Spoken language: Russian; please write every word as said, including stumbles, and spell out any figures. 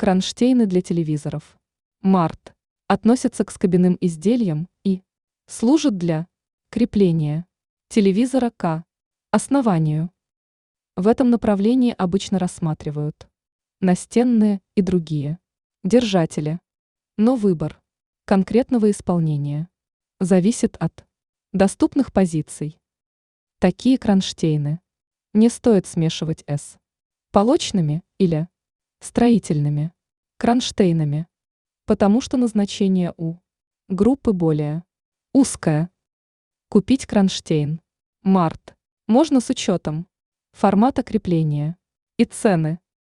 Кронштейны для телевизоров. Март. Относятся к скобяным изделиям и служат для крепления телевизора к основанию. В этом направлении обычно рассматривают настенные и другие держатели. Но выбор конкретного исполнения зависит от доступных позиций. Такие кронштейны не стоит смешивать с полочными или строительными кронштейнами, потому что назначение у группы более узкое. Купить кронштейн. Март. Можно с учетом формата крепления и цены.